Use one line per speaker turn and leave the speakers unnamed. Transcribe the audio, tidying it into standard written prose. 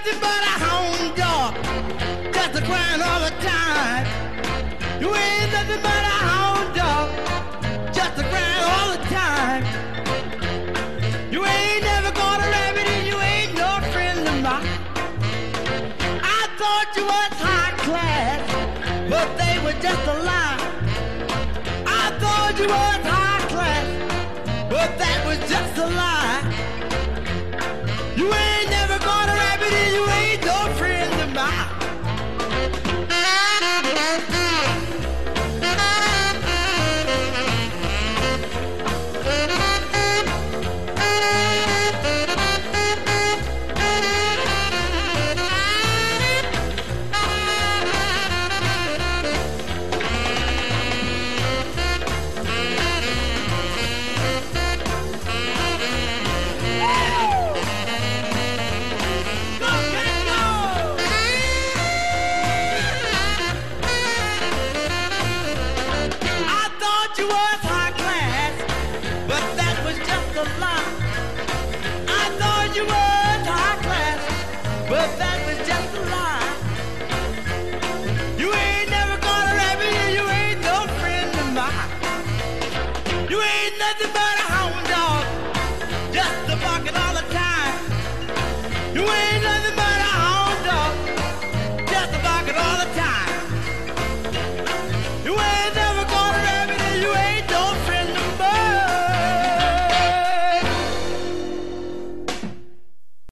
nothing but a hound dog, just a crying all the time. You ain't nothing but a hound dog, just a crying all the time. You ain't never gonna rabbit and you ain't no friend of mine. I thought you was high class, but they were just a lie. I thought you was high class, but that was just a lie. You ain't never gonna rabbit and you ain't no friend of mine. You was high class, but that was just a lie.